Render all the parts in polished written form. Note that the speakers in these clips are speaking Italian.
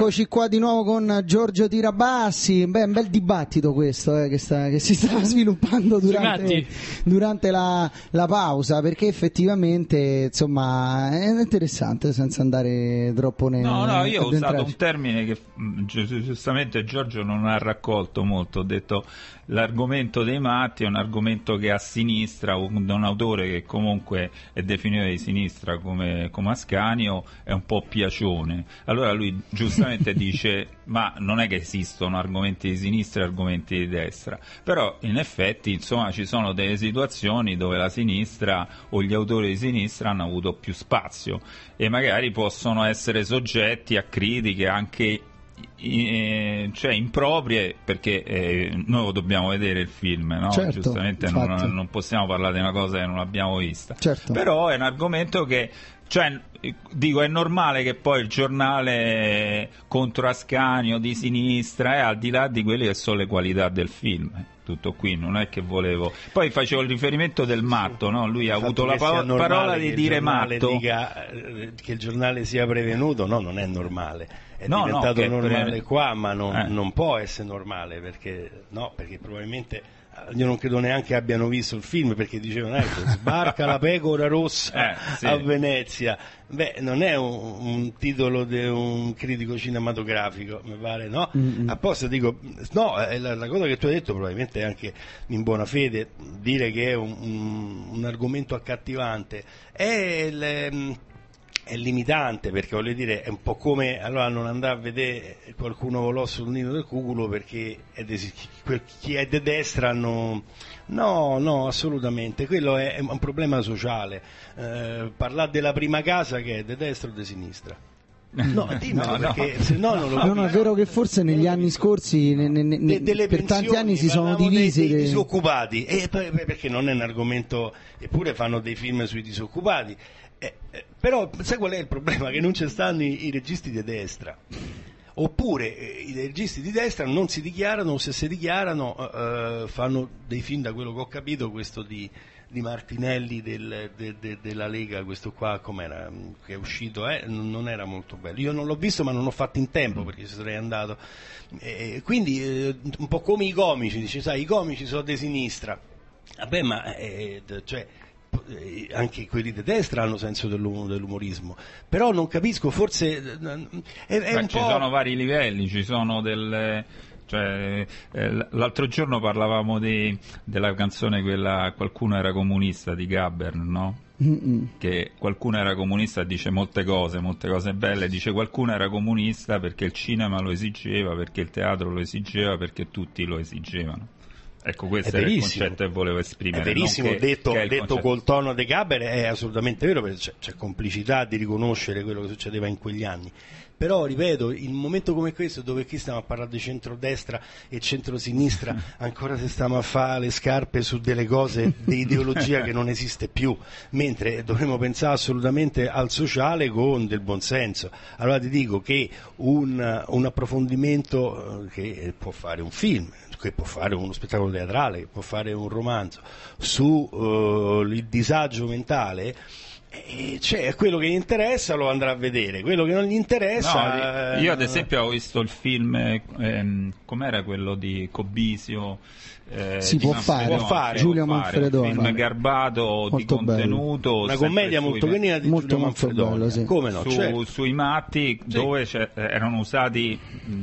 Eccoci qua di nuovo con Giorgio Tirabassi. Beh, un bel dibattito questo che si sta sviluppando durante la pausa, perché effettivamente insomma è interessante, senza andare troppo No, io ho usato un termine che giustamente Giorgio non ha raccolto molto. Ho detto l'argomento dei matti è un argomento che a sinistra, un autore che comunque è definito di sinistra come Ascanio, è un po' piacione. Allora lui giustamente dice ma non è che esistono argomenti di sinistra e argomenti di destra, però in effetti insomma ci sono delle situazioni dove la sinistra o gli autori di sinistra hanno avuto più spazio e magari possono essere soggetti a critiche anche cioè improprie, perché noi lo dobbiamo vedere il film, no? Certo, giustamente non possiamo parlare di una cosa che non abbiamo vista, certo. Però è un argomento che, cioè, dico, è normale che poi il giornale contro Ascanio di sinistra è al di là di quelle che sono le qualità del film. Tutto qui, non è che volevo. Poi facevo il riferimento del matto, no? Lui ha avuto la parola di dire matto. Dica che il giornale sia prevenuto, no, non è normale. È diventato normale qua, ma non può essere normale, perché probabilmente io non credo neanche abbiano visto il film, perché dicevano ecco, sbarca la pecora rossa a Venezia. Beh, non è un titolo di un critico cinematografico, mi pare, no? Apposta dico, no, la cosa che tu hai detto probabilmente è anche in buona fede, dire che è un argomento accattivante è limitante, perché voglio dire è un po' come allora non andare a vedere Qualcuno volò sul nido del cuculo perché chi è di destra no, assolutamente, quello è un problema sociale. Parlare della prima casa, che è di destra o di sinistra? No, dimmelo, perché se no non lo capisco. No, è vero che forse negli anni scorsi per tanti anni si sono divisi dei disoccupati, perché non è un argomento, eppure fanno dei film sui disoccupati. Però sai qual è il problema? Che non ci stanno i registi di destra, oppure i registi di destra non si dichiarano, o se si dichiarano fanno dei film, da quello che ho capito, questo di Martinelli della Lega, questo qua com'era, che è uscito, non era molto bello. Io non l'ho visto, ma non ho fatto in tempo perché ci sarei andato, quindi un po' come i comici, dice, sai, i comici sono di sinistra, vabbè, ma cioè anche quelli di destra hanno senso dell'umorismo, però non capisco, forse è un ci po'... sono vari livelli, ci sono l'altro giorno parlavamo della canzone quella Qualcuno era comunista di Gabbern, no? Che qualcuno era comunista, dice molte cose belle, dice qualcuno era comunista perché il cinema lo esigeva, perché il teatro lo esigeva, perché tutti lo esigevano. Ecco, questo è il concetto che volevo esprimere. È verissimo, detto col tono di Gaber è assolutamente vero, perché c'è complicità di riconoscere quello che succedeva in quegli anni. Però, ripeto, in un momento come questo, dove qui stiamo a parlare di centrodestra e centrosinistra, ancora se stiamo a fare le scarpe su delle cose di ideologia che non esiste più, mentre dovremmo pensare assolutamente al sociale con del buonsenso. Allora ti dico che un approfondimento che può fare un film, che può fare uno spettacolo teatrale, che può fare un romanzo su il disagio mentale, cioè quello che gli interessa lo andrà a vedere, quello che non gli interessa... io ad esempio ho visto il film, com'era quello di Cobisio? Si può fare, Giulio Manfredoni, un film garbato, molto di contenuto, bello. Una commedia molto carina di Giulio Manfredoni, bello, sì. Come no, sui matti, sì. Dove erano usati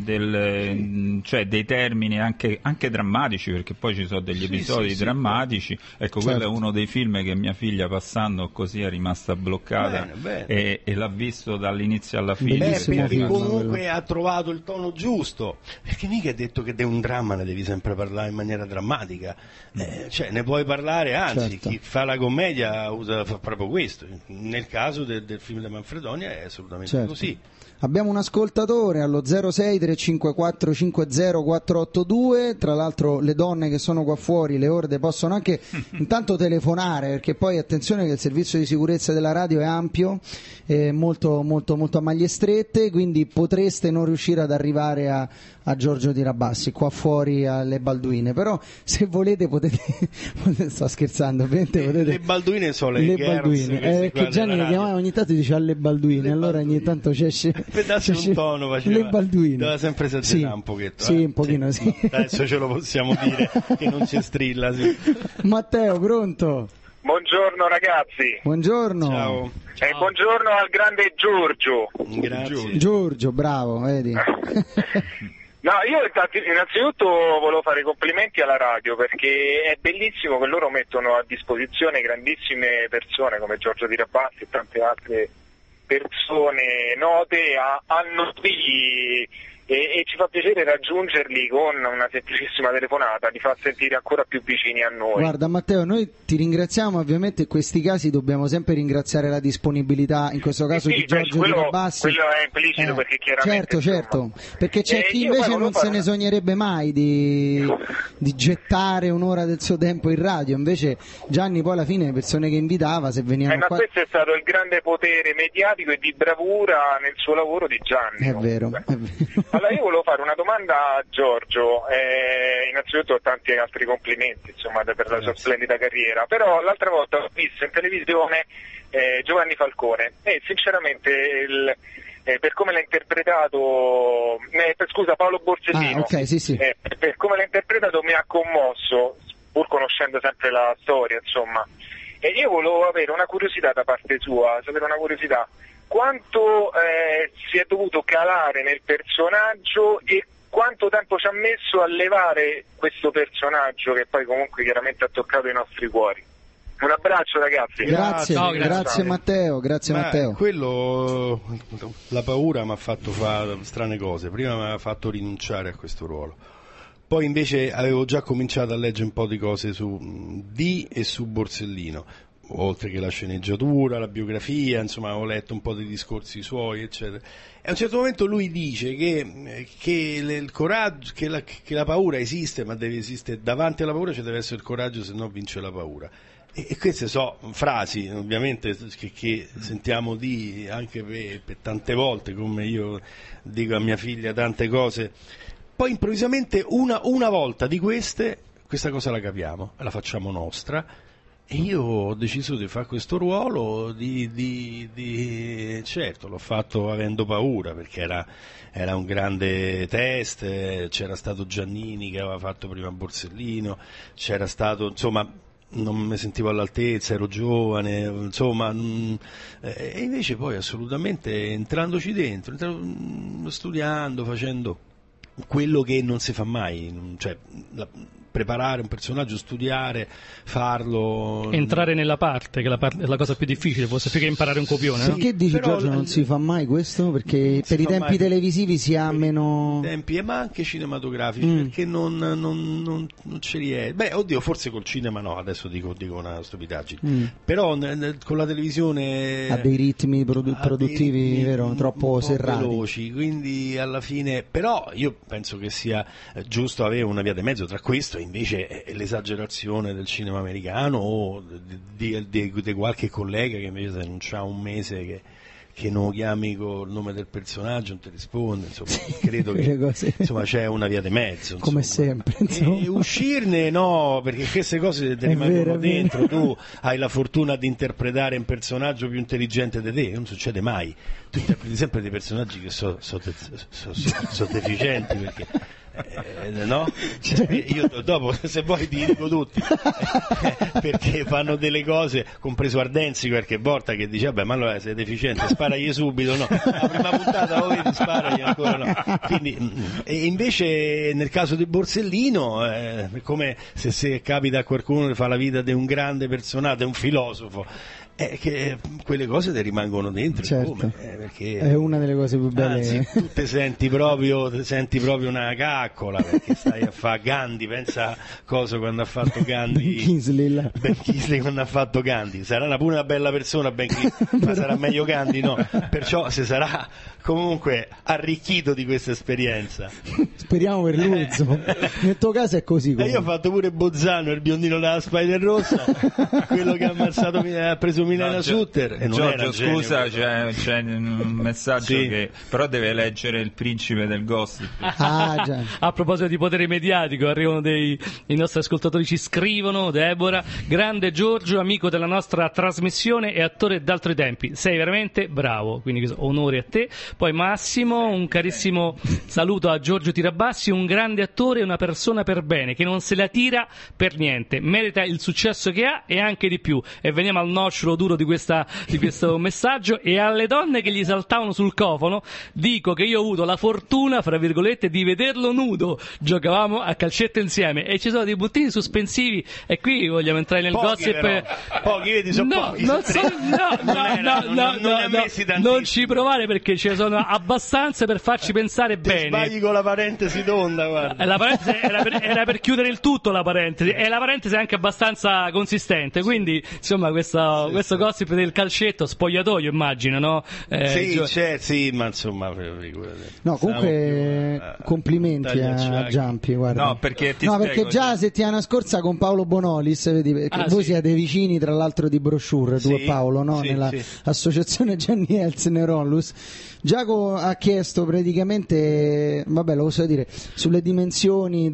dei termini anche drammatici, perché poi ci sono degli episodi drammatici, ecco, certo. Quello è uno dei film che mia figlia, passando così, è rimasta bloccata. Bene. E l'ha visto dall'inizio alla fine. Perché comunque ha trovato il tono giusto, perché mica è detto che di un dramma ne devi sempre parlare in maniera drammatica, cioè ne puoi parlare, anzi, certo. Chi fa la commedia fa proprio questo. Nel caso del film di Manfredoni è assolutamente così. Abbiamo un ascoltatore allo 06 354 50482, tra l'altro le donne che sono qua fuori, le orde, possono anche intanto telefonare, perché poi attenzione che il servizio di sicurezza della radio è ampio, molto, molto, molto a maglie strette, quindi potreste non riuscire ad arrivare a Giorgio Tirabassi qua fuori alle Balduine, però se volete potete sto scherzando, potete... le balduine sono le balduine, che Gianni le chiamava ogni tanto, dice alle balduine, allora ogni tanto c'è un tono faceva, le balduine, doveva sempre esagerare un pochetto, sì, un pochino sì. Adesso ce lo possiamo dire che non ci strilla, sì. Matteo, pronto? Buongiorno ragazzi. Buongiorno. Ciao. E buongiorno al grande Giorgio. Grazie. Giorgio, bravo, vedi. No, io innanzitutto volevo fare i complimenti alla radio, perché è bellissimo che loro mettono a disposizione grandissime persone come Giorgio Di Rabassi e tante altre persone note, hanno figli e ci fa piacere raggiungerli con una semplicissima telefonata, li fa sentire ancora più vicini a noi. Guarda Matteo, noi ti ringraziamo, ovviamente in questi casi dobbiamo sempre ringraziare la disponibilità, in questo caso di Giorgio Di Rabassi. Quello è implicito, perché chiaramente... Certo, perché c'è chi invece non se ne sognerebbe mai di gettare un'ora del suo tempo in radio, invece Gianni poi alla fine le persone che invitava, se venivano qua... Ma questo è stato il grande potere mediatico e di bravura nel suo lavoro di Gianni. È vero. Allora io volevo fare una domanda a Giorgio, innanzitutto tanti altri complimenti insomma per la sua splendida carriera, però l'altra volta ho visto in televisione Giovanni Falcone e sinceramente per come l'ha interpretato, Paolo Borsellino, sì. Per come l'ha interpretato mi ha commosso, pur conoscendo sempre la storia insomma, e io volevo avere una curiosità da parte sua, sapere una curiosità. Quanto si è dovuto calare nel personaggio e quanto tempo ci ha messo a levare questo personaggio che poi comunque chiaramente ha toccato i nostri cuori. Un abbraccio ragazzi. Grazie Matteo, Matteo. Quello, la paura mi ha fatto fare strane cose, prima mi aveva fatto rinunciare a questo ruolo. Poi invece avevo già cominciato a leggere un po' di cose su e su Borsellino, oltre che la sceneggiatura, la biografia, insomma ho letto un po' dei discorsi suoi eccetera, e a un certo momento lui dice che il coraggio, che la paura esiste, ma deve esistere davanti alla paura, ci deve essere il coraggio, se no vince la paura, e queste sono frasi ovviamente che sentiamo anche per tante volte, come io dico a mia figlia tante cose, poi improvvisamente una volta di questa cosa la capiamo e la facciamo nostra. E io ho deciso di fare questo ruolo, certo, l'ho fatto avendo paura, perché era un grande test, c'era stato Giannini che aveva fatto prima Borsellino, c'era stato, insomma, non mi sentivo all'altezza, ero giovane, insomma, e invece poi assolutamente entrandoci dentro, studiando, facendo quello che non si fa mai, cioè preparare un personaggio, studiare, farlo, entrare nella parte, che è la cosa più difficile, forse più che imparare un copione. Sì, no? Che dici Giorgio, non si fa mai questo? Perché per i tempi televisivi si ha meno tempi, ma anche cinematografici, perché non ce li è. Beh, oddio, forse col cinema no, adesso dico una stupidaggine, però con la televisione ha dei ritmi produttivi, vero? Troppo serrati, veloci, quindi alla fine, però io penso che sia giusto avere una via di mezzo tra questo e invece l'esagerazione del cinema americano o di qualche collega che invece se non c'ha un mese che non chiami col nome del personaggio non ti risponde, insomma, credo che insomma c'è una via di mezzo, insomma. Come sempre, insomma. E uscirne no, perché queste cose ti rimangono dentro, tu hai la fortuna di interpretare un personaggio più intelligente di te, non succede mai, tu interpreti sempre dei personaggi che sono deficienti, perché no? Io dopo, se vuoi, ti dico tutti perché fanno delle cose, compreso Ardenzi qualche volta, che dice vabbè, ma allora sei deficiente, sparagli subito, no? La prima puntata lo vedi, sparagli, ancora no. Quindi, e invece nel caso di Borsellino è come se capita a qualcuno che fa la vita di un grande personaggio, un filosofo, che quelle cose ti rimangono dentro, certo. Perché è una delle cose più belle. Anzi, tu ti senti proprio una caccola, perché stai a fare Gandhi, pensa cosa quando ha fatto Gandhi, Ben Kingsley quando ha fatto Gandhi, sarà pure una bella persona Ben Kingsley, ma sarà meglio Gandhi, no? Perciò se sarà comunque arricchito di questa esperienza, speriamo per lui, insomma. Nel tuo caso è così io ho fatto pure Bozzano, il biondino della Spider Rossa, quello che ha preso Milena Sutter e non Giorgio, era genio, scusa, c'è un messaggio che però deve leggere Il principe del gossip. Già. A proposito di potere mediatico, arrivano i nostri ascoltatori, ci scrivono: Deborah, grande Giorgio, amico della nostra trasmissione e attore d'altri tempi, sei veramente bravo, quindi onore a te. Poi Massimo, un carissimo saluto a Giorgio Tirabassi, un grande attore e una persona per bene, che non se la tira per niente, merita il successo che ha e anche di più. E veniamo al nocciolo duro di questo messaggio. E alle donne che gli saltavano sul cofano dico che io ho avuto la fortuna, fra virgolette, di vederlo nudo, giocavamo a calcetto insieme e ci sono dei puntini sospensivi, e qui vogliamo entrare nel gossip. Pochi, vedi, sono pochi. Non ci provare, perché ce ne sono abbastanza per farci pensare bene. Sbagli con la parentesi tonda, guarda. La parentesi era per chiudere il tutto, la parentesi, e la parentesi è anche abbastanza consistente, quindi insomma questo gossip del calcetto, spogliatoio immagino, no? Sì, ma insomma no, comunque complimenti a Giampi, guarda. No, perché già la settimana scorsa con Paolo Bonolis, vedi, perché voi siete vicini tra l'altro di brochure, tu e Paolo, no? Nella associazione Gianni Elsen e Ronlus. Giacomo ha chiesto praticamente, vabbè, lo posso dire, sulle dimensioni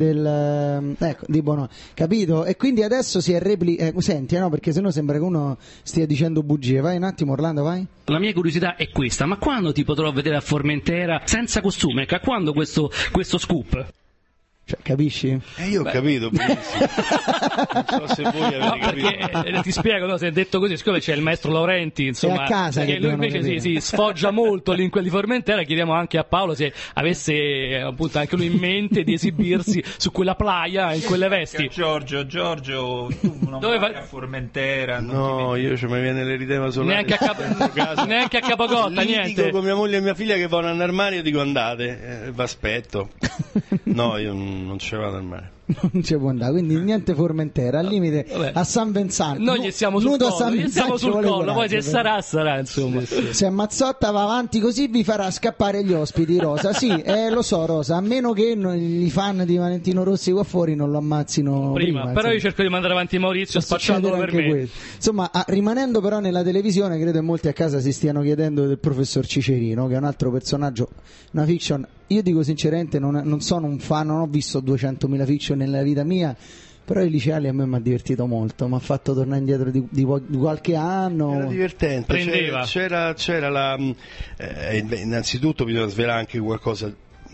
di Bono, capito? E quindi adesso si è senti, no? Perché sennò sembra che uno stia dicendo bugie. Vai un attimo, Orlando, vai. La mia curiosità è questa: ma quando ti potrò vedere a Formentera senza costume? Quando questo scoop? Cioè, capisci? Io ho capito benissimo. Non so se voi avete capito. Perché ti spiego, no? Se è detto così, siccome c'è il maestro Laurenti, insomma, è a casa che lui invece si sfoggia molto lì in quelli di Formentera, chiediamo anche a Paolo se avesse appunto anche lui in mente di esibirsi su quella playa in quelle vesti. Giorgio, tu non vai a Formentera? No, io mi viene l'eritema solare. Neanche a Capocotta, niente. Dico con mia moglie e mia figlia che vanno al mare, io dico andate, v'aspetto. No, io non ci vado al mare. Non ci può andare, quindi niente Formentera, al limite a San Vincent. Noi gli stiamo sul collo, poi se sarà insomma. Se Mazzotta va avanti così vi farà scappare gli ospiti, Rosa. Sì, lo so, Rosa, a meno che i fan di Valentino Rossi qua fuori non lo ammazzino prima. Però io cerco di mandare avanti Maurizio spacciandolo per me. Questo. Insomma, rimanendo però nella televisione, credo che molti a casa si stiano chiedendo del professor Cicerino, che è un altro personaggio, una fiction. Io dico sinceramente, non sono un fan, non ho visto 200.000 fiction nella vita mia, però i liceali a me mi ha divertito molto, mi ha fatto tornare indietro di qualche anno. Era divertente, prendeva. C'era la innanzitutto bisogna svelare anche qualcosa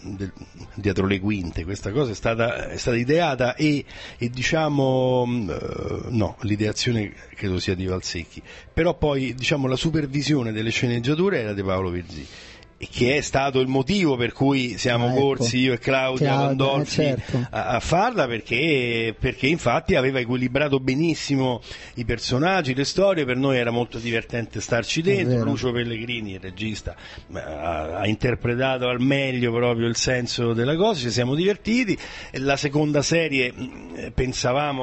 dietro le quinte. Questa cosa è stata ideata e diciamo no, l'ideazione credo sia di Valsecchi, però poi diciamo la supervisione delle sceneggiature era di Paolo Virzì, e che è stato il motivo per cui siamo corsi io e Claudia Pandolfi a farla, perché infatti aveva equilibrato benissimo i personaggi, le storie. Per noi era molto divertente starci dentro. Lucio Pellegrini, il regista, ha interpretato al meglio proprio il senso della cosa, ci siamo divertiti. La seconda serie pensavamo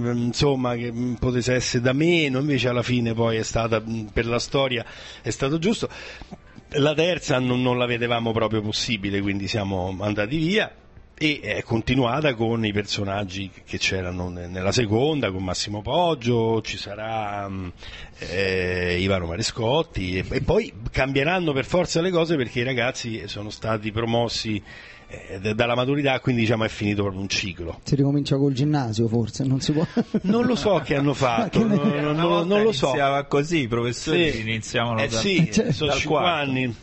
che potesse essere da meno, invece alla fine poi è stata, per la storia è stato giusto. La terza non la vedevamo proprio possibile, quindi siamo andati via, e è continuata con i personaggi che c'erano nella seconda, con Massimo Poggio, ci sarà Ivano Marescotti, e poi cambieranno per forza le cose, perché i ragazzi sono stati promossi dalla maturità, quindi diciamo è finito proprio un ciclo. Si ricomincia col ginnasio, forse non si può. Non lo so che hanno fatto, non lo so. Iniziava così, i professori iniziavano sono 5 anni.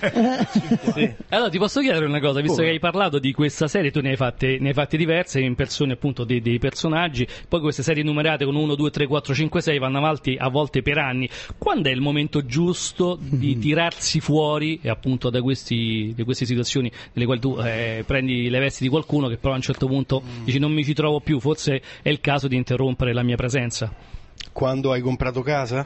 Sì. Allora ti posso chiedere una cosa, visto che hai parlato di questa serie, tu ne hai fatte diverse in persone appunto dei personaggi, poi queste serie numerate con 1, 2, 3, 4, 5, 6 vanno avanti a volte per anni. Quando è il momento giusto di tirarsi fuori appunto di queste situazioni nelle quali tu prendi le vesti di qualcuno che però a un certo punto dici non mi ci trovo più, forse è il caso di interrompere la mia presenza? Quando hai comprato casa?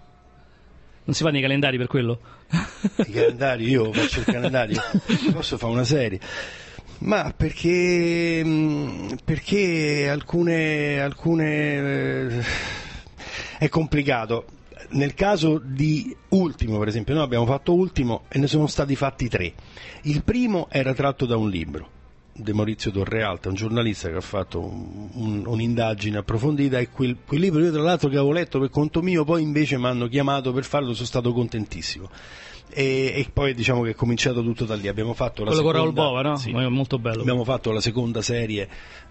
Non si fa nei calendari per quello? I calendari? Io faccio il calendario? Posso fare una serie? Ma perché alcune è complicato. Nel caso di Ultimo, per esempio, noi abbiamo fatto Ultimo e ne sono stati fatti 3. Il primo era tratto da un libro De Maurizio Torrealta, un giornalista che ha fatto un'indagine approfondita, e quel libro io tra l'altro che avevo letto per conto mio, poi invece mi hanno chiamato per farlo, sono stato contentissimo. E poi diciamo che è cominciato tutto da lì. Abbiamo fatto la quello seconda, con Raoul Bova, no? sì, molto bello. Abbiamo fatto la seconda serie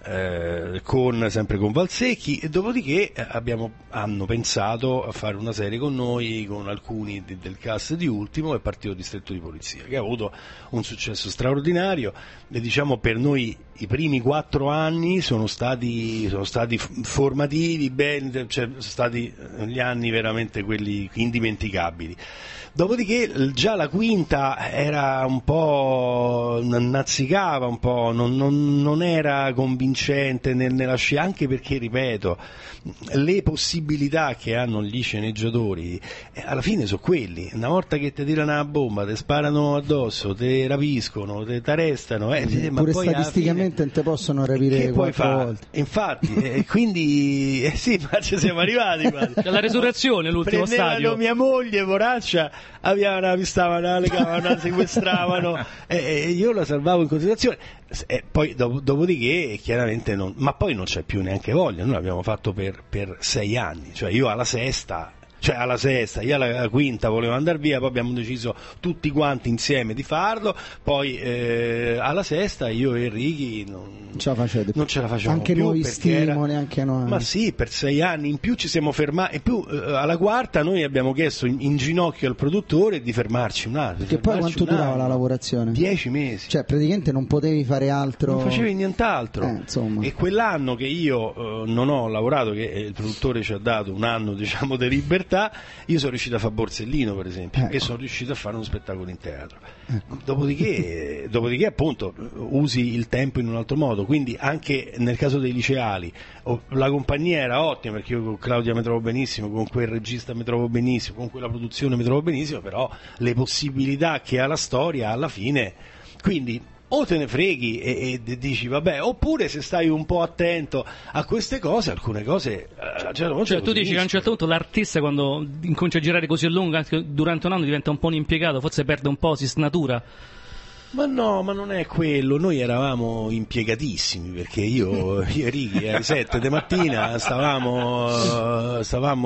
sempre con Valsecchi, e dopodiché hanno pensato a fare una serie con noi, con alcuni del cast di Ultimo, e Partito Distretto di Polizia, che ha avuto un successo straordinario, e diciamo per noi i primi 4 anni sono stati formativi, belli, cioè sono stati gli anni veramente quelli indimenticabili. Dopodiché già la quinta era un po' nazzicava un po', non era convincente nella scia, anche perché, ripeto, le possibilità che hanno gli sceneggiatori alla fine sono quelli: una volta che ti tirano la bomba, ti sparano addosso, ti rapiscono, ti arrestano, ma pure poi statisticamente non te possono rapire 4 volte. Infatti, quindi sì, ma ci siamo arrivati quasi. La resurrezione, l'ultimo stadio. Mia moglie, poraccia, la pistavano, la legavano, la sequestravano, e io la salvavo in considerazione. Poi dopodiché chiaramente ma poi non c'è più neanche voglia. Noi l'abbiamo fatto per 6 anni, cioè io alla sesta, io alla quinta volevo andare via, poi abbiamo deciso tutti quanti insieme di farlo, poi alla sesta io e Ricky non ce la facevamo anche più, noi stimoli, anche noi. Ma sì, per 6 anni in più ci siamo fermati, e più alla quarta noi abbiamo chiesto in ginocchio al produttore di fermarci un attimo. Perché poi quanto durava la lavorazione? 10 mesi. Cioè praticamente non potevi fare altro. Non facevi nient'altro. Insomma. E quell'anno che io non ho lavorato, che il produttore ci ha dato un anno, diciamo, di libertà, io sono riuscito a fare Borsellino, per esempio, e sono riuscito a fare uno spettacolo in teatro. Dopodiché appunto usi il tempo in un altro modo, quindi anche nel caso dei liceali la compagnia era ottima, perché io con Claudia mi trovo benissimo, con quel regista mi trovo benissimo, con quella produzione mi trovo benissimo, però le possibilità che ha la storia alla fine, quindi o te ne freghi e dici vabbè, oppure se stai un po' attento a queste cose, alcune cose cioè tu dici che a un certo punto l'artista, quando incomincia a girare così a lungo, anche durante un anno, diventa un po' un impiegato, forse perde un po', si snatura. Ma no, ma non è quello, noi eravamo impiegatissimi, perché io e Ricky alle 7 di mattina stavamo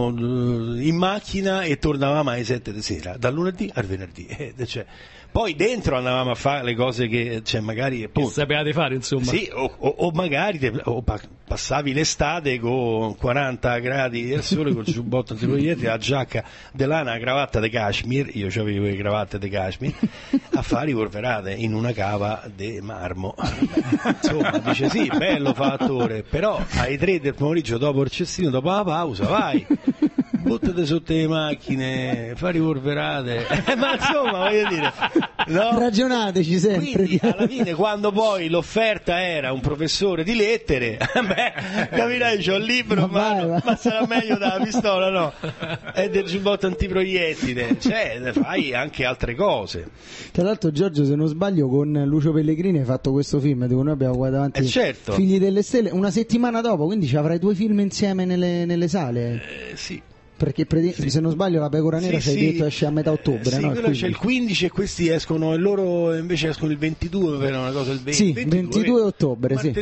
in macchina e tornavamo alle 7 di sera, dal lunedì al venerdì, cioè, poi dentro andavamo a fare le cose che, cioè, magari appunto, che sapevate fare, insomma. Sì, o magari passavi l'estate con 40 gradi al sole, col giubbotto antiproiettile, la giacca di lana, la cravatta di cashmere, io avevo le cravatte di cashmere, a fare polverate in una cava di marmo. Insomma, dice sì, bello fa attore, però alle 3 del pomeriggio, dopo il cestino, dopo la pausa, vai, buttate sotto le macchine, fare polverate, ma insomma, voglio dire, no? Ragionateci sempre. Quindi alla fine, quando poi l'offerta era un professore di lettere, capirai, c'ho il libro, ma sarà meglio dalla pistola, no? È del giubbotto antiproiettile, cioè fai anche altre cose. Tra l'altro, Giorgio, se non sbaglio, con Lucio Pellegrini hai fatto questo film, dove noi abbiamo guardato avanti certo. Figli delle Stelle, una settimana dopo, quindi ci avrai 2 film insieme nelle sale. Sì. Perché se non sbaglio La Pecora Nera ci hai detto esce a metà ottobre, sì, no? C'è il 15 e questi escono, e loro invece escono il 22, per una cosa, il 20, sì, 22 ottobre, sì.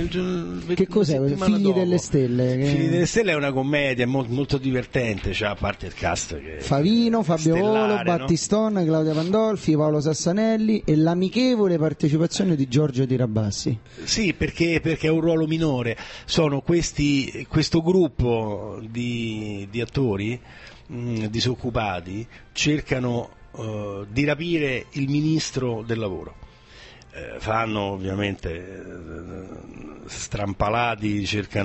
Che cos'è? Figli delle Stelle? Figli delle Stelle è una commedia molto divertente, cioè, a parte il cast che Favino, Fabio Volo, no? Battiston, Claudia Pandolfi, Paolo Sassanelli e l'amichevole partecipazione di Giorgio Tirabassi. Sì, perché è un ruolo minore. Sono questo gruppo di attori disoccupati, cercano di rapire il ministro del lavoro. Fanno ovviamente strampalati,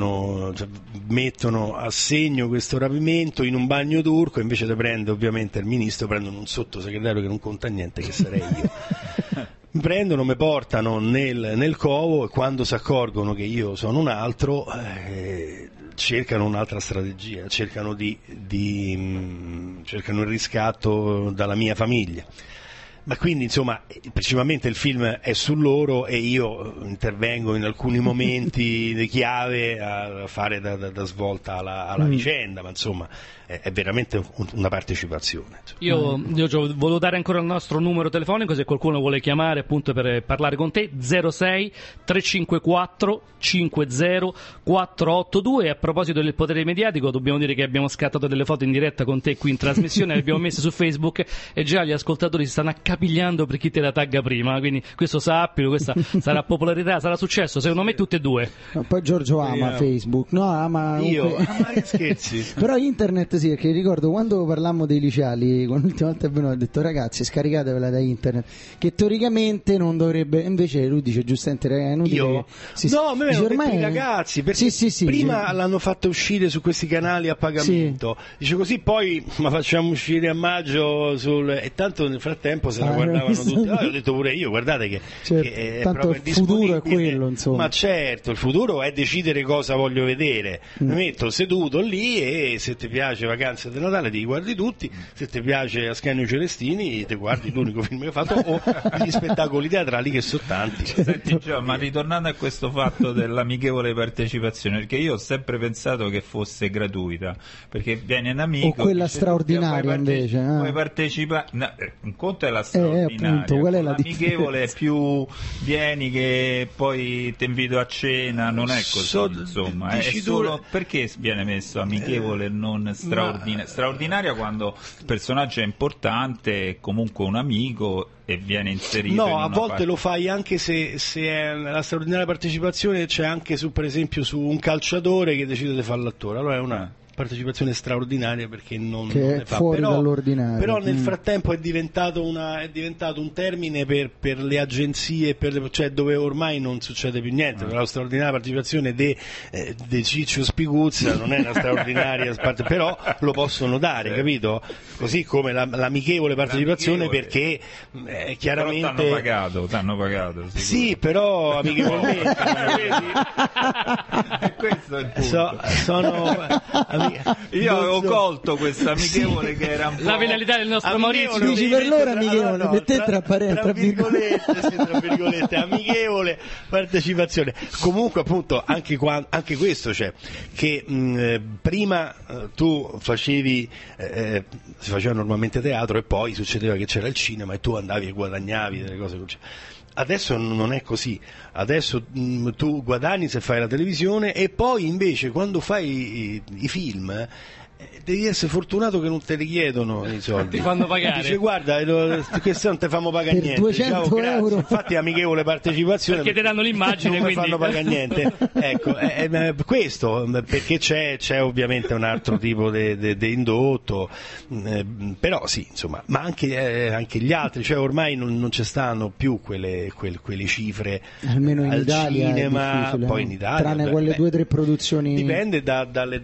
mettono a segno questo rapimento in un bagno turco, invece di prendere ovviamente il ministro, prendono un sottosegretario che non conta niente, che sarei io. Mi prendono, mi portano nel covo, e quando si accorgono che io sono un altro, cercano un'altra strategia, cercano il riscatto dalla mia famiglia. Ma quindi insomma principalmente il film è su loro e io intervengo in alcuni momenti di chiave a fare da svolta alla vicenda, ma insomma è veramente una partecipazione. Io volevo dare ancora il nostro numero telefonico se qualcuno vuole chiamare appunto per parlare con te, 06 354 50 482. A proposito del potere mediatico, dobbiamo dire che abbiamo scattato delle foto in diretta con te qui in trasmissione, le abbiamo messe su Facebook e già gli ascoltatori si stanno accapigliando per chi te la tagga prima, quindi questo sappilo, questa sarà popolarità, sarà successo, secondo me tutte e due. No, poi Giorgio ama Facebook, no, ama io, che scherzi. Però internet sì, perché ricordo quando parlammo dei liceali, quando l'ultima volta è venuto, ho detto ragazzi scaricatevela da internet, che teoricamente non dovrebbe, invece lui dice giustamente è inutile dice, ormai i ragazzi perché prima l'hanno fatta uscire su questi canali a pagamento, dice così poi ma facciamo uscire a maggio e tanto nel frattempo se la guardavano tutti. Ho detto pure io, guardate che è tanto proprio il futuro è quello, insomma. Ma certo, il futuro è decidere cosa voglio vedere. Mi metto seduto lì e se ti piace Vacanze di Natale ti guardi tutti, se ti piace Ascanio Celestini ti guardi l'unico film che ho fatto o gli spettacoli teatrali che sono tanti. Senti Gio, ma ritornando a questo fatto dell'amichevole partecipazione, perché io ho sempre pensato che fosse gratuita, perché viene un amico o quella straordinaria invece puoi partecipare, un conto è la straordinaria, appunto, qual è l'amichevole è più vieni che poi ti invito a cena, non è così, insomma è solo perché viene messo amichevole e non straordinaria. Straordinaria quando il personaggio è importante, è comunque un amico e viene inserito in a volte parte. lo fai anche se è la straordinaria partecipazione c'è anche per esempio su un calciatore che decide di fare l'attore, allora è una partecipazione straordinaria perché non è fa fuori dall'ordinario. Però nel frattempo è diventato un termine per le agenzie, cioè dove ormai non succede più niente. La straordinaria partecipazione de Ciccio Spiguzza non è una straordinaria però lo possono dare, capito? Così come l'amichevole partecipazione perché chiaramente però t'hanno pagato sì, però amichevolmente questo è il punto. Io avevo colto questa amichevole che era un po'... la penalità del nostro Maurizio. Dici per loro amichevole, mettete tra virgolette, amichevole partecipazione. Comunque appunto anche questo c'è, che prima tu facevi si faceva normalmente teatro e poi succedeva che c'era il cinema e tu andavi e guadagnavi delle cose così. Adesso non è così, adesso tu guadagni se fai la televisione e poi invece quando fai i film devi essere fortunato che non te li chiedono i soldi, ti fanno pagare. Dice guarda questo non ti fanno pagare per niente 200 euro. Infatti amichevole partecipazione perché ti danno l'immagine non quindi mi fanno pagare niente. Ecco, questo perché c'è ovviamente un altro tipo di indotto, però sì, insomma, ma anche gli altri, cioè ormai non ci stanno più quelle cifre almeno in al Italia cinema, poi in Italia tranne quelle 2 o 3 produzioni, dipende dalle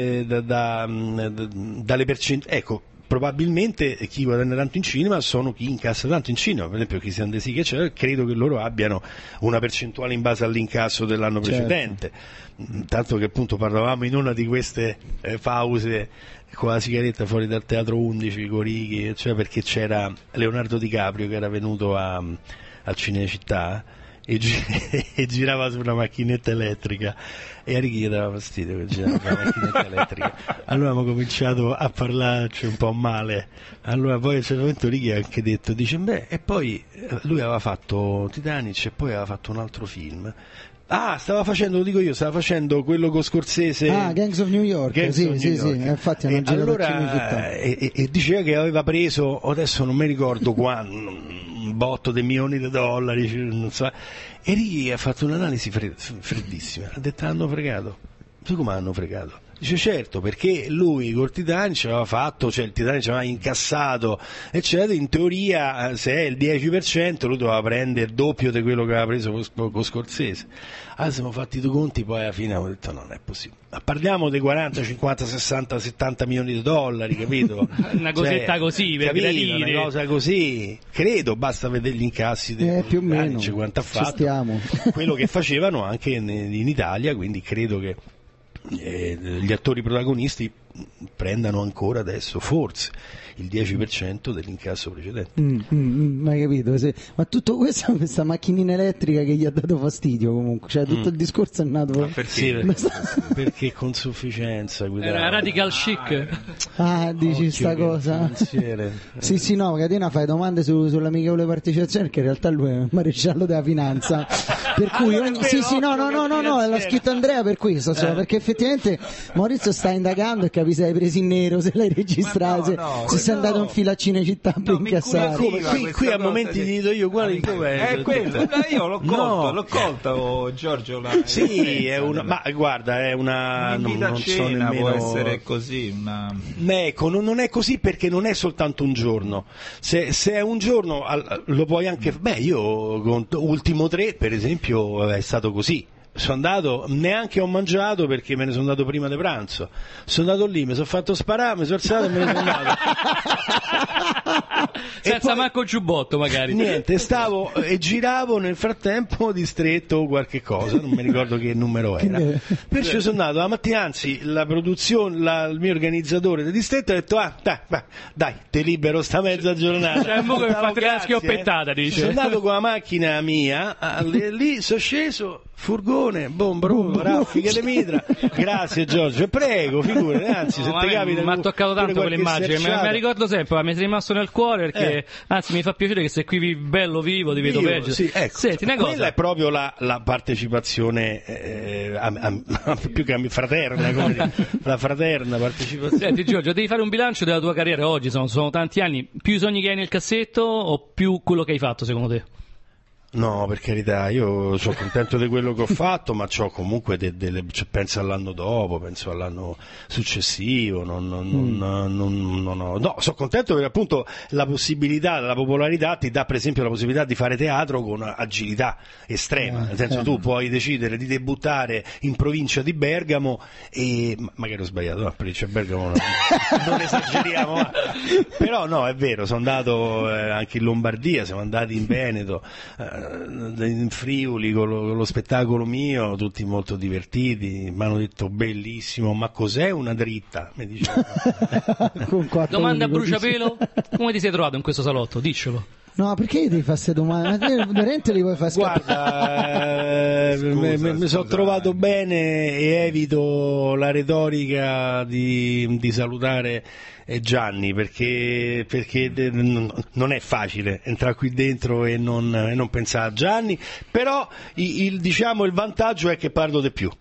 percentuali. Ecco, probabilmente chi guadagna tanto in cinema sono chi incassa tanto in cinema, per esempio Christian De Sica, credo che loro abbiano una percentuale in base all'incasso dell'anno precedente, tanto che appunto parlavamo in una di queste pause con la sigaretta fuori dal Teatro 11 con Righi, cioè perché c'era Leonardo DiCaprio che era venuto al Cinecittà e girava su una macchinetta elettrica e a Righi gli dava fastidio che girava su una macchinetta elettrica. Allora abbiamo cominciato a parlarci un po' male, allora poi a un certo momento Righi ha anche detto, dice e poi lui aveva fatto Titanic e poi aveva fatto un altro film. Stava facendo quello con Scorsese. Gangs of New York. Sì, infatti hanno girato in città. E diceva che aveva preso, adesso non mi ricordo quando, un botto di milioni di dollari, non so. E Righi ha fatto un'analisi freddissima, ha detto hanno fregato. Tu come hanno fregato? Dice certo, perché lui col Titanic aveva fatto, cioè il Titanic aveva incassato, eccetera, in teoria se è il 10% lui doveva prendere il doppio di quello che aveva preso con Scorsese. Allora siamo fatti due conti, poi alla fine abbiamo detto non è possibile. Ma parliamo dei 40, 50, 60, 70 milioni di dollari, capito? Una cosetta così, per capito, una cosa così, credo, basta vedere gli incassi più o meno, quanto ha fatto, quello che facevano anche in Italia, quindi credo che gli attori protagonisti prendano ancora adesso forse il 10% dell'incasso precedente. Mai capito? Ma tutto questo è questa macchinina elettrica che gli ha dato fastidio comunque, cioè tutto il discorso è nato perché con sufficienza era radical chic. Dici sta cosa? Sì, no, Catena fai domande sull'amichevole partecipazione perché in realtà lui è un maresciallo della finanza per cui l'ha scritto Andrea per questo, perché effettivamente Maurizio sta indagando e capi se hai preso in nero, se l'hai registrato, se sei andato in fila a Cinecittà per incassare. Qui a momenti ti dico io quale è quello, io l'ho colto Giorgio. Sì, ma guarda, è una non so nemmeno, può essere così ecco, non è così perché non è soltanto un giorno. Se è un giorno lo puoi anche io con Ultimo 3 per esempio è stato così. Sono andato, neanche ho mangiato perché me ne sono andato prima di pranzo. Sono andato lì, mi sono fatto sparare, mi sono alzato e me ne sono andato. Senza manco il giubbotto magari. Niente, stavo e giravo nel frattempo distretto o qualche cosa, non mi ricordo che numero era. Perciò sono andato la mattina, anzi la produzione, il mio organizzatore del distretto ha detto dai, te libero sta mezza giornata. Cioè, che fate la schioppettata, dice. Sono andato con la macchina mia, lì sono sceso, furgone, raffiche le mitra. Grazie Giorgio, prego, figurati, anzi se ti capita. Mi ha toccato tanto quell'immagine, mi ricordo sempre, mi è rimasto nel cuore perché anzi mi fa piacere che sei qui bello vivo, ti vedo peggio. Sì, ecco. Senti, una cosa. Quella è proprio la partecipazione più che fraterna, come dire, la fraterna partecipazione. Senti Giorgio, devi fare un bilancio della tua carriera oggi, sono tanti anni, più i sogni che hai nel cassetto o più quello che hai fatto secondo te? No, per carità, io sono contento di quello che ho fatto, ma c'ho comunque penso all'anno dopo, penso all'anno successivo, no, sono contento perché appunto la possibilità, la popolarità ti dà per esempio la possibilità di fare teatro con agilità estrema, nel senso tu puoi decidere di debuttare in provincia di Bergamo e magari ho sbagliato, no, provincia di Bergamo non esageriamo, però no, è vero, sono andato anche in Lombardia, siamo andati in Veneto, in Friuli con lo spettacolo mio, tutti molto divertiti, mi hanno detto bellissimo, ma cos'è una dritta? Mi dicevano. Domanda a bruciapelo, come ti sei trovato in questo salotto? Diccelo. No, perché devi fare queste domande? Veramente li vuoi far scappare? Guarda, mi sono trovato bene e evito la retorica di salutare Gianni perché non è facile entrare qui dentro e non pensare a Gianni, però il vantaggio è che parlo di più.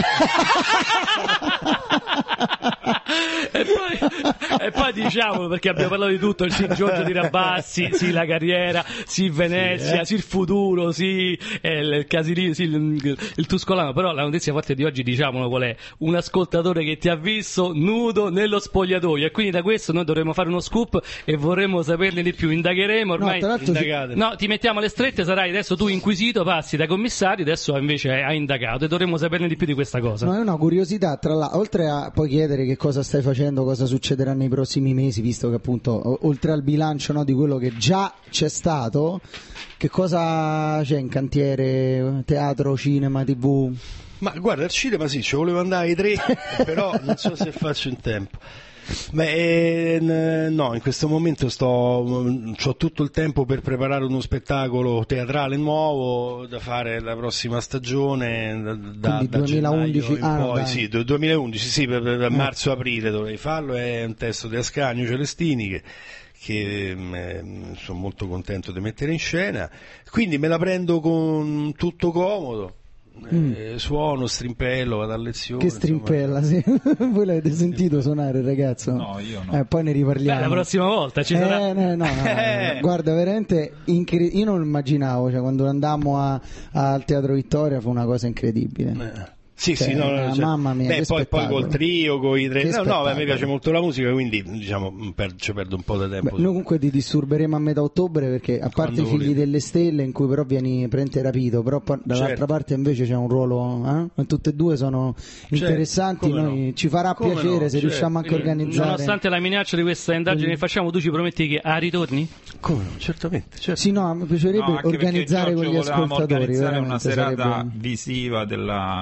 e poi diciamolo perché abbiamo parlato di tutto, sì Giorgio di Rabassi, sì la carriera, sì Venezia, sì il futuro, sì il Casilino, sì il Tuscolano, però la notizia forte di oggi, diciamolo qual è, un ascoltatore che ti ha visto nudo nello spogliatoio e quindi da questo noi dovremo fare uno scoop e vorremmo saperne di più, indagheremo ormai. No, ti mettiamo alle strette, sarai adesso tu inquisito, passi da commissario, adesso invece hai indagato e dovremo saperne di più di questa cosa. No, è una curiosità, tra l'altro, oltre a poi chiedere che cosa stai facendo, cosa succederà nei prossimi mesi, visto che appunto oltre al bilancio, no, di quello che già c'è stato, che cosa c'è in cantiere, teatro, cinema, TV? Ma guarda, al cinema sì, ci volevo andare ai 3, però non so se faccio in tempo. No, in questo momento c'ho tutto il tempo per preparare uno spettacolo teatrale nuovo da fare la prossima stagione, da 2011 in poi. Sì, 2011, sì, per marzo-aprile dovrei farlo, è un testo di Ascanio Celestini che sono molto contento di mettere in scena, quindi me la prendo con tutto comodo. Suono, strimpello, vado a lezione. Che strimpella, sì. Voi l'avete sentito suonare il ragazzo? No, io no. Poi ne riparliamo. La prossima volta ci sarà. No. Guarda, veramente io non lo immaginavo, cioè, quando andammo al Teatro Vittoria fu una cosa incredibile. Sì, mamma mia, poi col trio, con i tre. A me piace molto la musica, quindi diciamo ci perdo un po' di tempo. Noi comunque ti disturberemo a metà ottobre perché a parte i Figli delle Stelle in cui però vieni praticamente rapito, però dall'altra parte invece c'è un ruolo, tutte e due sono interessanti, ci farà piacere se riusciamo anche a organizzare. Nonostante la minaccia di questa indagine che facciamo, tu ci prometti che ritorni? Come no, certamente. Sì, no, mi piacerebbe organizzare con gli ascoltatori. Organizzare una serata visiva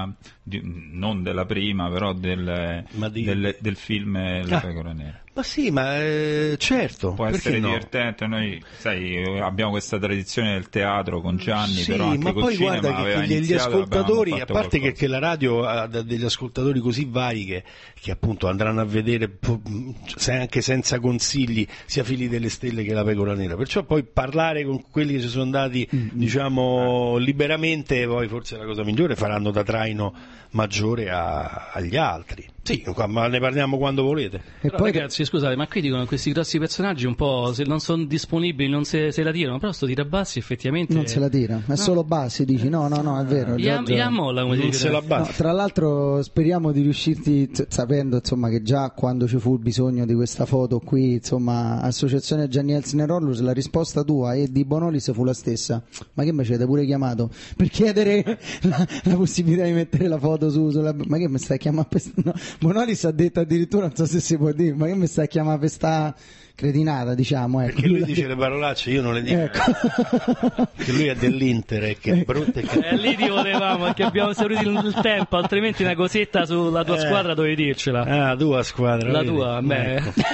non della prima, però del film La Pecora Nera. Ma sì, ma certo. Può essere divertente, noi abbiamo questa tradizione del teatro con Gianni, sì, però anche ma col poi cinema guarda che gli ascoltatori, a parte che la radio ha degli ascoltatori così vari che appunto andranno a vedere anche senza consigli sia Figli delle Stelle che La Pecora Nera, perciò poi parlare con quelli che ci sono andati diciamo liberamente, poi forse è la cosa migliore, faranno da traino maggiore agli altri. Sì, ma ne parliamo quando volete. E poi ragazzi, scusate, ma qui dicono che questi grossi personaggi un po' se non sono disponibili non se la tirano, però sto Tirabassi effettivamente non se la tira, è solo Bassi, dici no, è vero. Molla, come non se la basta. No, tra l'altro speriamo di riuscirti, sapendo insomma che già quando ci fu il bisogno di questa foto qui, insomma, Associazione Gianni Elsi Nerollus, la risposta tua e di Bonolis fu la stessa. Ma che mi avete pure chiamato per chiedere la possibilità di mettere la foto sulla... Ma che mi stai chiamando? No. Bonolis ha detto addirittura, non so se si può dire, ma che mi stai a chiamare per sta cretinata, diciamo, ecco. Perché lui dice le parolacce, io non le dico. Ecco. Che lui è dell'Inter e che è brutto e che... Lì ti volevamo, perché abbiamo esaurito il tempo, altrimenti una cosetta sulla tua squadra dovevi dircela. Ah, tua squadra. La vedi? tua, beh.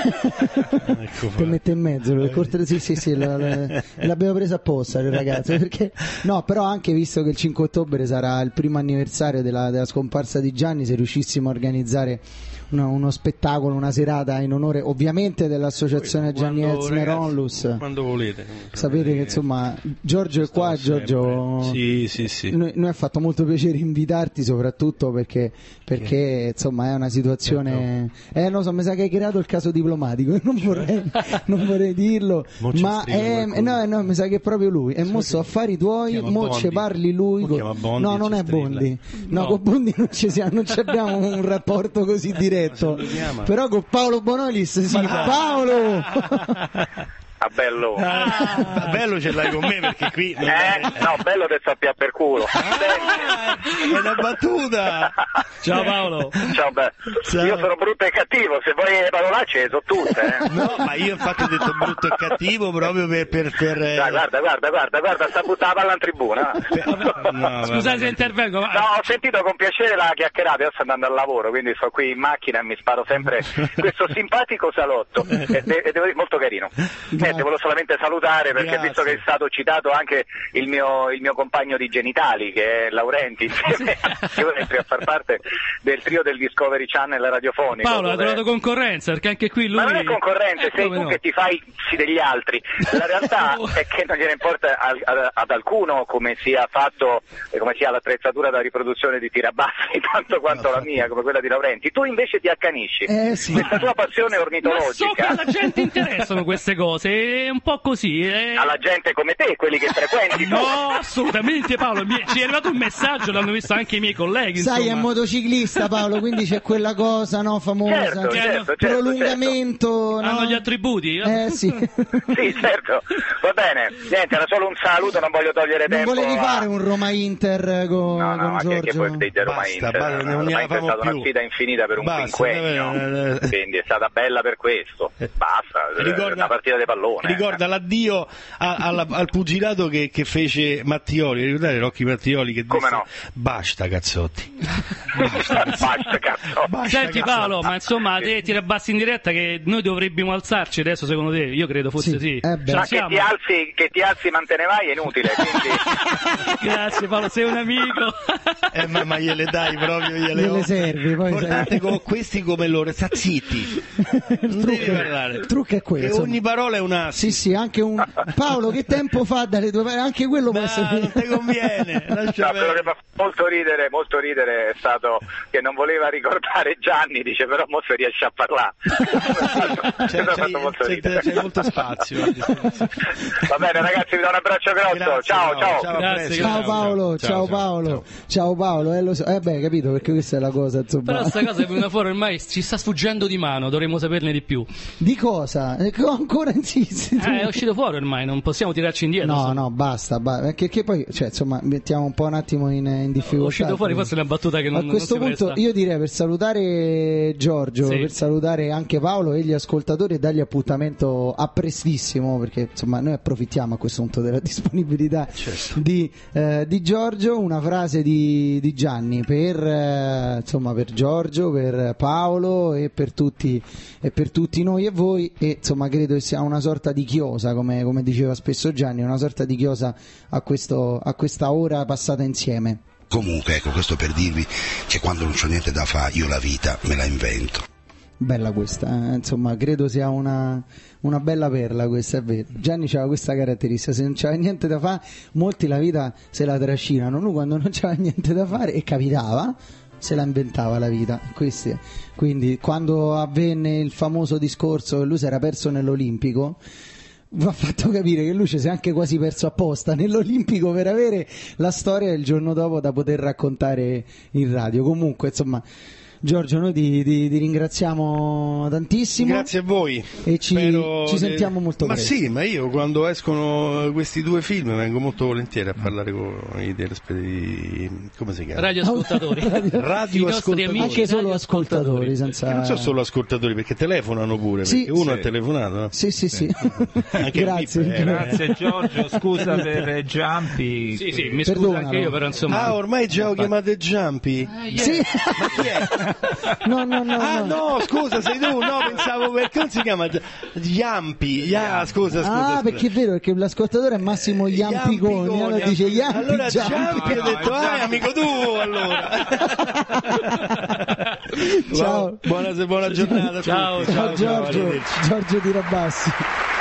Ecco Che mette in mezzo sì, l'abbiamo presa apposta il ragazzo, perché no, però anche visto che il 5 ottobre sarà il primo anniversario della scomparsa di Gianni, se riuscissimo a organizzare uno spettacolo, una serata in onore ovviamente dell'associazione Gianni Elsi Nerollus, quando volete. Sapete che insomma Giorgio è qua, Giorgio. Sì. Noi ha fatto molto piacere invitarti, soprattutto perché insomma è una situazione, non so, mi sa che hai creato il caso diplomatico, non vorrei dirlo, ma no, mi sa che è proprio lui, è mosso affari tuoi, mo ce parli lui, no, non è Bondi, no, con Bondi non ci abbiamo un rapporto così diretto, però con Paolo Bonolis sì, Paolo. Bello. Bello ce l'hai con me perché qui no, bello te sappia per culo. è una battuta. Ciao Paolo. Ciao, io sono brutto e cattivo, se vuoi le parolacce sono tutte. No, ma io infatti ho detto brutto e cattivo proprio per... Dai, guarda, sta buttando la palla in tribuna. No, scusate se intervengo, ma... No, ho sentito con piacere la chiacchierata, io sto andando al lavoro, quindi sto qui in macchina e mi sparo sempre questo simpatico salotto e devo dire molto carino. Volevo solamente salutare perché visto che è stato citato anche il mio compagno di genitali, che è Laurenti, insieme a far parte del trio del Discovery Channel radiofonico. Paolo ha trovato concorrenza, perché anche qui lui... Ma non è concorrenza, sei tu che ti fai degli altri. La realtà è che non gliene importa ad alcuno come sia fatto, come sia l'attrezzatura da riproduzione di Tirabassi, tanto quanto la mia, come quella di Laurenti. Tu invece ti accanisci. Sì. Questa tua passione ornitologica. Ma so che alla gente interessano queste cose, è un po' così. Alla gente come te, quelli che frequenti. No, assolutamente Paolo, ci è arrivato un messaggio, l'hanno visto anche i miei colleghi. Sai, insomma. è motociclista Paolo, quindi c'è quella cosa, no, famosa, certo, prolungamento. certo. No? Hanno gli attributi? Sì. Sì, certo. Va bene, niente, era solo un saluto, non voglio togliere tempo. Non volevi fare un Roma-Inter con Giorgio? Che poi stage Roma-Inter. Roma-Inter è stata una sfida infinita per un quinquennio, quindi è stata bella per questo. Basta, una partita di pallone. Ricorda l'addio al pugilato che fece Mattioli, ricordate Rocchi Mattioli che disse basta cazzotti. Basta cazzotti. Senti Paolo, ma insomma te Tirabassi in diretta che noi dovremmo alzarci adesso secondo te? Io credo forse sì. Ma che ti alzi mantenevai è inutile, quindi... Grazie Paolo, sei un amico. Ma gliele dai proprio, gliele servi, poi guardate con questi come loro, sta zitti. Il trucco è quello. Ogni parola è una... Sì, anche un... Paolo, che tempo fa dalle tue parole? Anche quello può essere... non ti conviene. Quello che fa molto ridere è stato che non voleva ricordare Gianni, dice però mo se riesce a parlare. C'è molto spazio. Va bene ragazzi, vi do un abbraccio grosso. Grazie, ciao. Grazie, ciao Paolo. Lo so. Capito, perché questa è la cosa, insomma. Però sta cosa è venuta fuori, ormai ci sta sfuggendo di mano, dovremmo saperne di più. Di cosa? Ancora visti tutti. È uscito fuori ormai, non possiamo tirarci indietro. No, basta, perché poi, cioè, insomma, mettiamo un po' un attimo in difficoltà. È uscito fuori forse una battuta che non a questo non si punto presta. io direi, per salutare Giorgio, Sì. per salutare anche Paolo e gli ascoltatori, e dargli appuntamento a prestissimo, perché insomma noi approfittiamo a questo punto della disponibilità di Giorgio. Una frase di Gianni per Giorgio, per Paolo e per tutti noi e voi, e insomma credo che sia una sorta di chiosa, come diceva spesso Gianni, una sorta di chiosa a questa ora passata insieme. Comunque, ecco, questo per dirvi che quando non c'ho niente da fare, io la vita me la invento. Bella questa, insomma, credo sia una bella perla questa, è vero. Gianni c'aveva questa caratteristica: se non c'aveva niente da fare, molti la vita se la trascinano, lui quando non c'aveva niente da fare, e capitava, se la inventava la vita. Quindi quando avvenne il famoso discorso che lui si era perso nell'Olimpico, va fatto capire che lui ci si è anche quasi perso apposta nell'Olimpico per avere la storia del giorno dopo da poter raccontare in radio. Comunque, insomma, Giorgio, noi ti ringraziamo tantissimo. Grazie a voi. E ci sentiamo molto presto. Ma sì, ma io quando escono questi due film vengo molto volentieri a parlare con i telespettatori, come si chiama? Radioascoltatori. Radio I nostri amici anche solo ascoltatori, Che senza... non sono solo ascoltatori, perché telefonano pure, Sì, perché uno sì. ha telefonato. No? Sì. Anche Grazie. Grazie Giorgio, scusa per Giampi. Sì, mi scuso Perdonalo. anche io, però insomma. Ah, ormai già lo chiamate Giampi? Sì. Ma chi è? No. Ah no, scusa, sei tu? No, pensavo, perché non si chiama Iampi? Scusa. Ah, perché è vero, perché l'ascoltatore è Massimo Iampiconi, allora dice Iampi. Allora Giampi. Giampi ha detto, è amico tu, allora. Ciao. Buona giornata. Ciao, Giorgio di Rabassi.